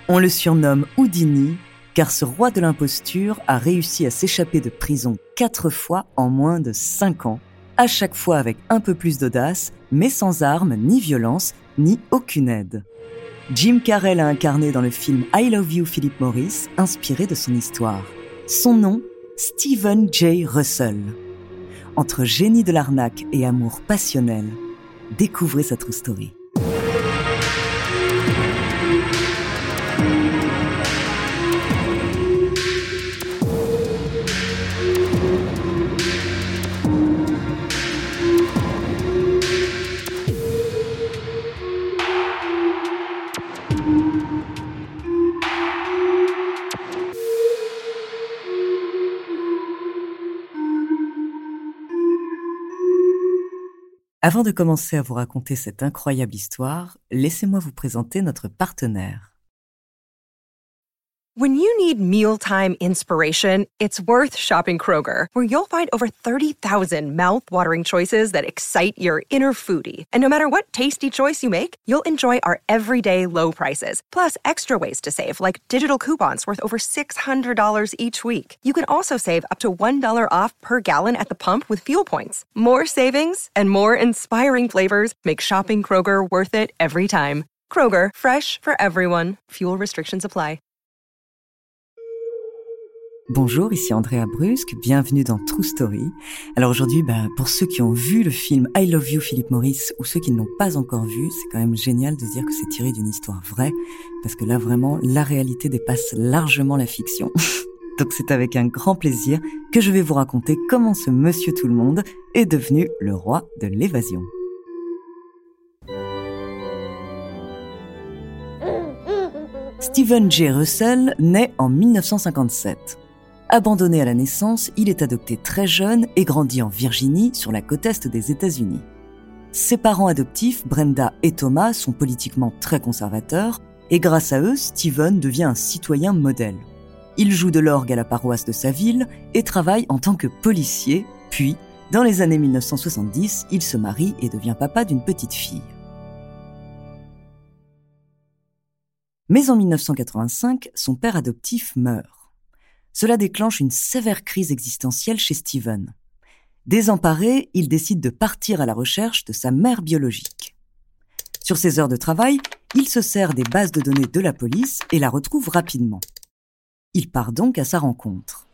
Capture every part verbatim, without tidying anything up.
On le surnomme Houdini, car ce roi de l'imposture a réussi à s'échapper de prison quatre fois en moins de cinq ans, à chaque fois avec un peu plus d'audace, mais sans armes, ni violence, ni aucune aide. Jim Carrey l'a incarné dans le film I Love You, Philip Morris, inspiré de son histoire. Son nom, Steven J. Russell. Entre génie de l'arnaque et amour passionnel, découvrez sa true story. Avant de commencer à vous raconter cette incroyable histoire, laissez-moi vous présenter notre partenaire. When you need mealtime inspiration, it's worth shopping Kroger, where you'll find over thirty thousand mouth-watering choices that excite your inner foodie. And no matter what tasty choice you make, you'll enjoy our everyday low prices, plus extra ways to save, like digital coupons worth over six hundred dollars each week. You can also save up to one dollar off per gallon at the pump with fuel points. More savings and more inspiring flavors make shopping Kroger worth it every time. Kroger, fresh for everyone. Fuel restrictions apply. Bonjour, ici Andrea Brusque, bienvenue dans True Story. Alors aujourd'hui, bah, pour ceux qui ont vu le film I Love You, Philip Morris, ou ceux qui ne l'ont pas encore vu, c'est quand même génial de dire que c'est tiré d'une histoire vraie, parce que là vraiment, la réalité dépasse largement la fiction. Donc c'est avec un grand plaisir que je vais vous raconter comment ce monsieur tout-le-monde est devenu le roi de l'évasion. Steven J. Russell naît en dix-neuf cent cinquante-sept. Abandonné à la naissance, il est adopté très jeune et grandit en Virginie, sur la côte est des États-Unis. Ses parents adoptifs, Brenda et Thomas, sont politiquement très conservateurs et grâce à eux, Steven devient un citoyen modèle. Il joue de l'orgue à la paroisse de sa ville et travaille en tant que policier, puis, dans les années dix-neuf cent soixante-dix, il se marie et devient papa d'une petite fille. Mais en dix-neuf cent quatre-vingt-cinq, son père adoptif meurt. Cela déclenche une sévère crise existentielle chez Steven. Désemparé, il décide de partir à la recherche de sa mère biologique. Sur ses heures de travail, il se sert des bases de données de la police et la retrouve rapidement. Il part donc à sa rencontre.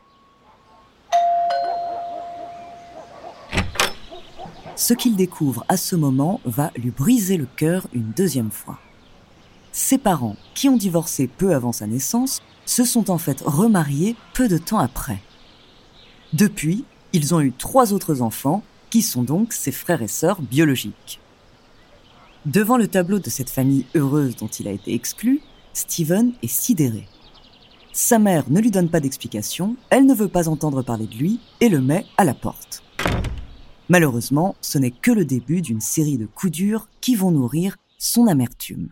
Ce qu'il découvre à ce moment va lui briser le cœur une deuxième fois. Ses parents, qui ont divorcé peu avant sa naissance, se sont en fait remariés peu de temps après. Depuis, ils ont eu trois autres enfants, qui sont donc ses frères et sœurs biologiques. Devant le tableau de cette famille heureuse dont il a été exclu, Steven est sidéré. Sa mère ne lui donne pas d'explication, elle ne veut pas entendre parler de lui et le met à la porte. Malheureusement, ce n'est que le début d'une série de coups durs qui vont nourrir son amertume.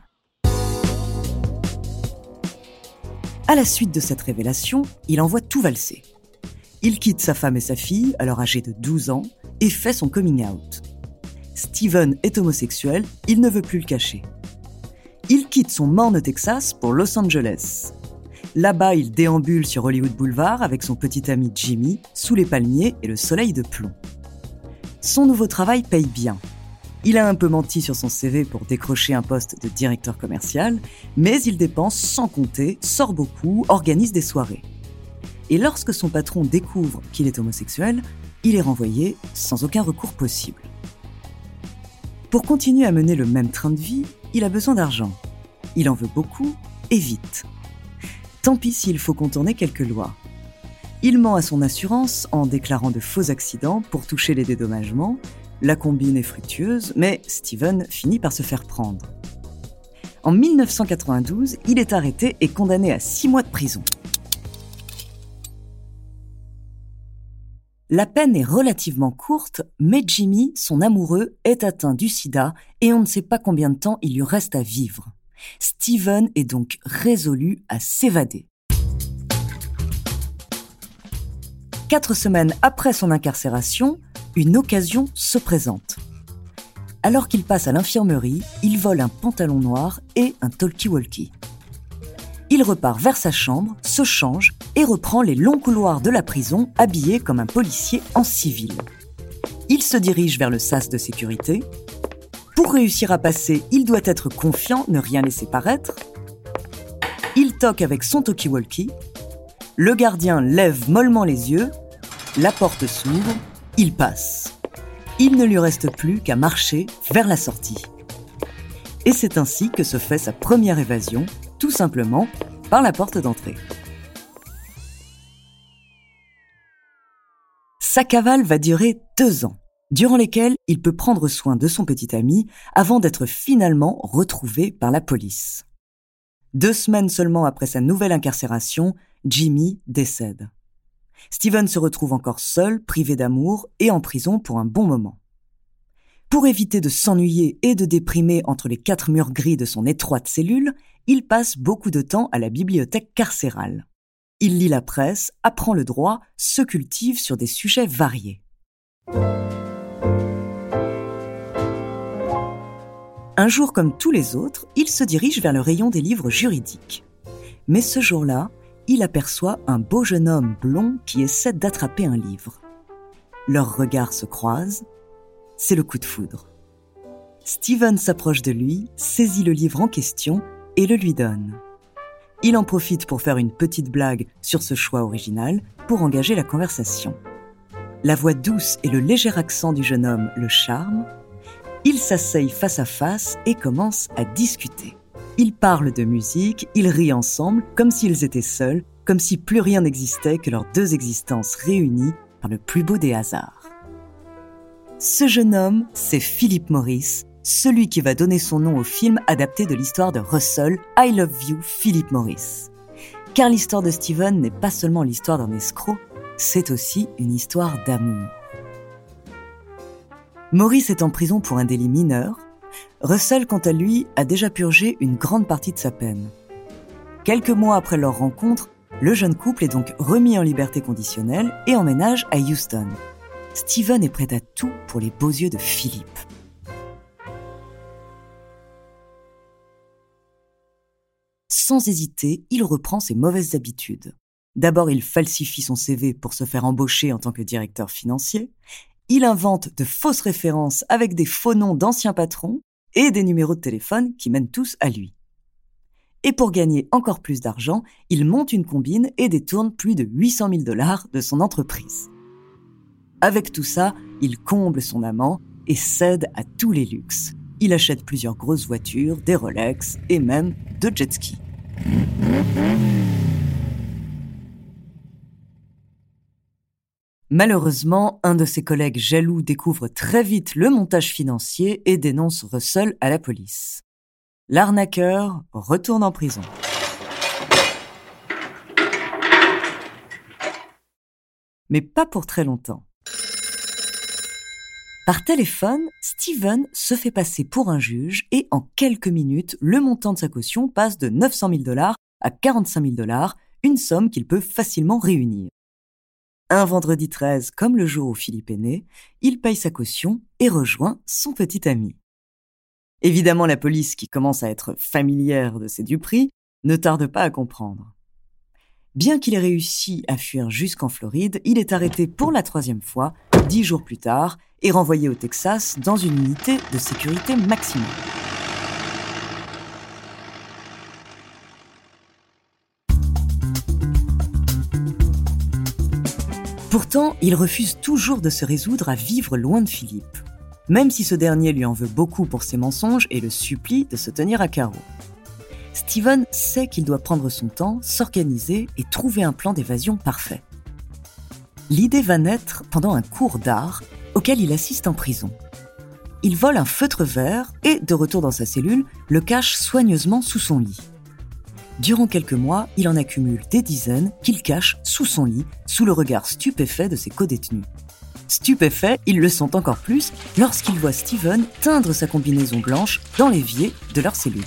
À la suite de cette révélation, il envoie tout valser. Il quitte sa femme et sa fille, alors âgées de douze ans, et fait son coming out. Steven est homosexuel, il ne veut plus le cacher. Il quitte son morne Texas pour Los Angeles. Là-bas, il déambule sur Hollywood Boulevard avec son petit ami Jimmy, sous les palmiers et le soleil de plomb. Son nouveau travail paye bien. Il a un peu menti sur son C V pour décrocher un poste de directeur commercial, mais il dépense sans compter, sort beaucoup, organise des soirées. Et lorsque son patron découvre qu'il est homosexuel, il est renvoyé sans aucun recours possible. Pour continuer à mener le même train de vie, il a besoin d'argent. Il en veut beaucoup et vite. Tant pis s'il faut contourner quelques lois. Il ment à son assurance en déclarant de faux accidents pour toucher les dédommagements. La combine est fructueuse, mais Steven finit par se faire prendre. En dix-neuf cent quatre-vingt-douze, il est arrêté et condamné à six mois de prison. La peine est relativement courte, mais Jimmy, son amoureux, est atteint du sida et on ne sait pas combien de temps il lui reste à vivre. Steven est donc résolu à s'évader. Quatre semaines après son incarcération, une occasion se présente. Alors qu'il passe à l'infirmerie, il vole un pantalon noir et un talkie-walkie. il repart vers sa chambre, se change et reprend les longs couloirs de la prison habillé comme un policier en civil. Il se dirige vers le sas de sécurité. Pour réussir à passer, il doit être confiant, ne rien laisser paraître. Il toque avec son talkie-walkie. Le gardien lève mollement les yeux. La porte s'ouvre. Il passe. Il ne lui reste plus qu'à marcher vers la sortie. Et c'est ainsi que se fait sa première évasion, tout simplement par la porte d'entrée. Sa cavale va durer deux ans, durant lesquels il peut prendre soin de son petit ami avant d'être finalement retrouvé par la police. Deux semaines seulement après sa nouvelle incarcération, Jimmy décède. Steven se retrouve encore seul, privé d'amour et en prison pour un bon moment. Pour éviter de s'ennuyer et de déprimer entre les quatre murs gris de son étroite cellule, il passe beaucoup de temps à la bibliothèque carcérale. Il lit la presse, apprend le droit, se cultive sur des sujets variés. Un jour comme tous les autres, il se dirige vers le rayon des livres juridiques. Mais ce jour-là, il aperçoit un beau jeune homme blond qui essaie d'attraper un livre. Leurs regards se croisent. C'est le coup de foudre. Steven s'approche de lui, saisit le livre en question et le lui donne. Il en profite pour faire une petite blague sur ce choix original pour engager la conversation. La voix douce et le léger accent du jeune homme le charment. Ils s'asseyent face à face et commencent à discuter. Ils parlent de musique, ils rient ensemble comme s'ils étaient seuls, comme si plus rien n'existait que leurs deux existences réunies par le plus beau des hasards. Ce jeune homme, c'est Philip Morris, celui qui va donner son nom au film adapté de l'histoire de Russell, I Love You, Philip Morris. Car l'histoire de Steven n'est pas seulement l'histoire d'un escroc, c'est aussi une histoire d'amour. Morris est en prison pour un délit mineur. Russell, quant à lui, a déjà purgé une grande partie de sa peine. Quelques mois après leur rencontre, le jeune couple est donc remis en liberté conditionnelle et emménage à Houston. Steven est prêt à tout pour les beaux yeux de Philippe. Sans hésiter, il reprend ses mauvaises habitudes. D'abord, il falsifie son C V pour se faire embaucher en tant que directeur financier. Il invente de fausses références avec des faux noms d'anciens patrons et des numéros de téléphone qui mènent tous à lui. Et pour gagner encore plus d'argent, il monte une combine et détourne plus de huit cent mille dollars de son entreprise. Avec tout ça, il comble son amant et cède à tous les luxes. Il achète plusieurs grosses voitures, des Rolex et même deux jet skis. Malheureusement, un de ses collègues jaloux découvre très vite le montage financier et dénonce Russell à la police. L'arnaqueur retourne en prison. Mais pas pour très longtemps. Par téléphone, Steven se fait passer pour un juge et en quelques minutes, le montant de sa caution passe de neuf cent mille dollars à quarante-cinq mille dollars, une somme qu'il peut facilement réunir. Un vendredi treize, comme le jour où Philippe est né, il paye sa caution et rejoint son petit ami. Évidemment, la police, qui commence à être familière de ces duperies, ne tarde pas à comprendre. Bien qu'il ait réussi à fuir jusqu'en Floride, il est arrêté pour la troisième fois, dix jours plus tard, et renvoyé au Texas dans une unité de sécurité maximale. Pourtant, il refuse toujours de se résoudre à vivre loin de Philippe, même si ce dernier lui en veut beaucoup pour ses mensonges et le supplie de se tenir à carreau. Steven sait qu'il doit prendre son temps, s'organiser et trouver un plan d'évasion parfait. L'idée va naître pendant un cours d'art auquel il assiste en prison. Il vole un feutre vert et, de retour dans sa cellule, le cache soigneusement sous son lit. Durant quelques mois, il en accumule des dizaines qu'il cache sous son lit, sous le regard stupéfait de ses codétenus. Stupéfaits, ils le sont encore plus lorsqu'ils voient Steven teindre sa combinaison blanche dans l'évier de leur cellule.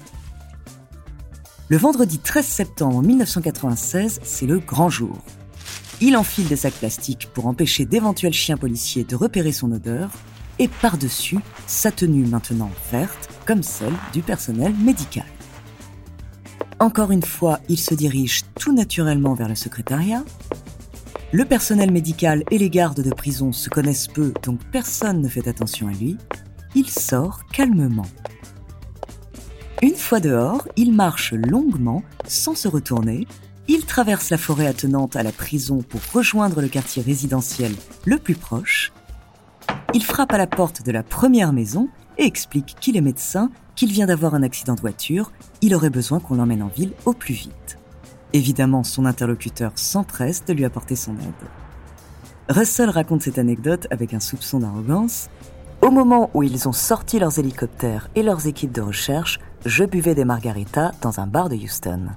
Le vendredi treize septembre mille neuf cent quatre-vingt-seize, c'est le grand jour. Il enfile des sacs plastiques pour empêcher d'éventuels chiens policiers de repérer son odeur et par-dessus, sa tenue maintenant verte comme celle du personnel médical. Encore une fois, il se dirige tout naturellement vers le secrétariat. Le personnel médical et les gardes de prison se connaissent peu, donc personne ne fait attention à lui. Il sort calmement. Une fois dehors, il marche longuement, sans se retourner. Il traverse la forêt attenante à la prison pour rejoindre le quartier résidentiel le plus proche. Il frappe à la porte de la première maison et explique qu'il est médecin, qu'il vient d'avoir un accident de voiture. Il aurait besoin qu'on l'emmène en ville au plus vite. Évidemment, son interlocuteur s'empresse de lui apporter son aide. Russell raconte cette anecdote avec un soupçon d'arrogance. Au moment où ils ont sorti leurs hélicoptères et leurs équipes de recherche, je buvais des margaritas dans un bar de Houston.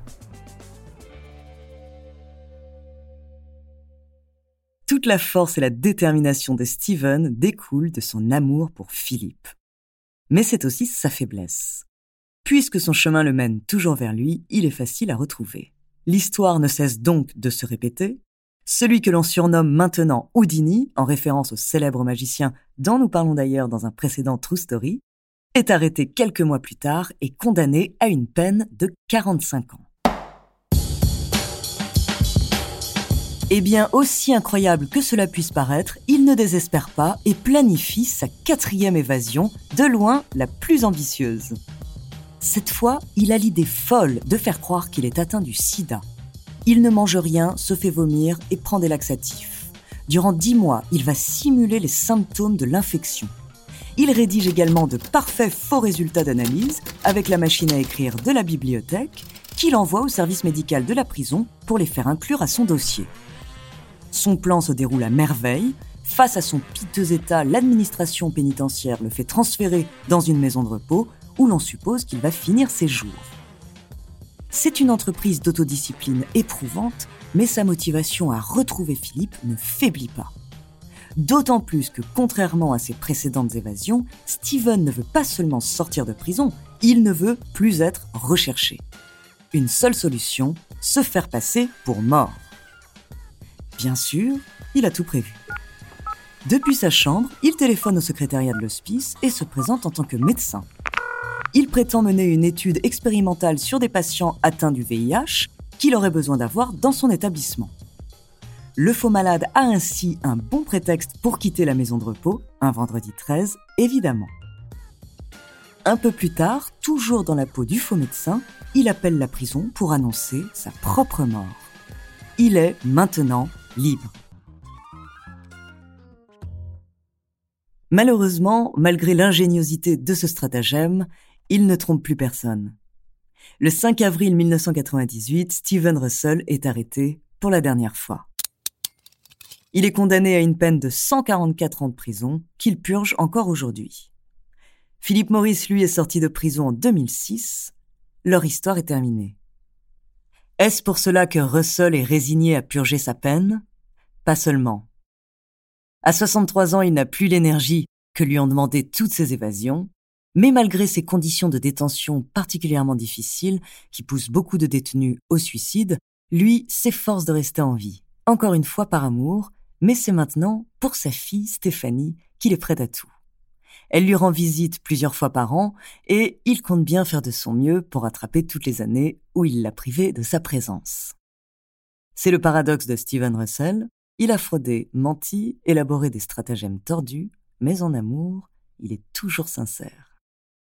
Toute la force et la détermination de Steven découlent de son amour pour Philippe. Mais c'est aussi sa faiblesse. Puisque son chemin le mène toujours vers lui, il est facile à retrouver. L'histoire ne cesse donc de se répéter. Celui que l'on surnomme maintenant Houdini, en référence au célèbre magicien dont nous parlons d'ailleurs dans un précédent True Story, est arrêté quelques mois plus tard et condamné à une peine de quarante-cinq ans. Eh bien, aussi incroyable que cela puisse paraître, il ne désespère pas et planifie sa quatrième évasion, de loin la plus ambitieuse. Cette fois, il a l'idée folle de faire croire qu'il est atteint du sida. Il ne mange rien, se fait vomir et prend des laxatifs. Durant dix mois, il va simuler les symptômes de l'infection. Il rédige également de parfaits faux résultats d'analyse avec la machine à écrire de la bibliothèque qu'il envoie au service médical de la prison pour les faire inclure à son dossier. Son plan se déroule à merveille. Face à son piteux état, l'administration pénitentiaire le fait transférer dans une maison de repos où l'on suppose qu'il va finir ses jours. C'est une entreprise d'autodiscipline éprouvante, mais sa motivation à retrouver Philippe ne faiblit pas. D'autant plus que, contrairement à ses précédentes évasions, Steven ne veut pas seulement sortir de prison, il ne veut plus être recherché. Une seule solution, se faire passer pour mort. Bien sûr, il a tout prévu. Depuis sa chambre, il téléphone au secrétariat de l'hospice et se présente en tant que médecin. Il prétend mener une étude expérimentale sur des patients atteints du V I H qu'il aurait besoin d'avoir dans son établissement. Le faux malade a ainsi un bon prétexte pour quitter la maison de repos, un vendredi treize, évidemment. Un peu plus tard, toujours dans la peau du faux médecin, il appelle la prison pour annoncer sa propre mort. Il est maintenant libre. Malheureusement, malgré l'ingéniosité de ce stratagème, il ne trompe plus personne. Le cinq avril mille neuf cent quatre-vingt-dix-huit, Steven Russell est arrêté pour la dernière fois. Il est condamné à une peine de cent quarante-quatre ans de prison qu'il purge encore aujourd'hui. Philip Morris, lui, est sorti de prison en deux mille six. Leur histoire est terminée. Est-ce pour cela que Russell est résigné à purger sa peine ? Pas seulement. À soixante-trois ans, il n'a plus l'énergie que lui ont demandé toutes ces évasions, mais malgré ces conditions de détention particulièrement difficiles qui poussent beaucoup de détenus au suicide, lui s'efforce de rester en vie, encore une fois par amour, mais c'est maintenant pour sa fille Stéphanie qu'il est prêt à tout. Elle lui rend visite plusieurs fois par an et il compte bien faire de son mieux pour rattraper toutes les années où il l'a privée de sa présence. C'est le paradoxe de Steven Russell. Il a fraudé, menti, élaboré des stratagèmes tordus, mais en amour, il est toujours sincère.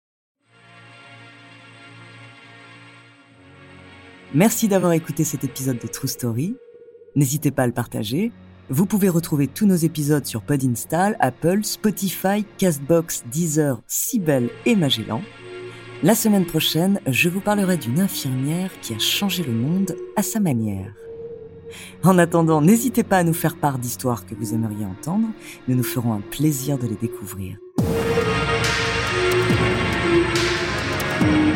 Merci d'avoir écouté cet épisode de True Story. N'hésitez pas à le partager. Vous pouvez retrouver tous nos épisodes sur Podinstall, Apple, Spotify, Castbox, Deezer, Sibel et Magellan. La semaine prochaine, je vous parlerai d'une infirmière qui a changé le monde à sa manière. En attendant, n'hésitez pas à nous faire part d'histoires que vous aimeriez entendre. Nous nous ferons un plaisir de les découvrir.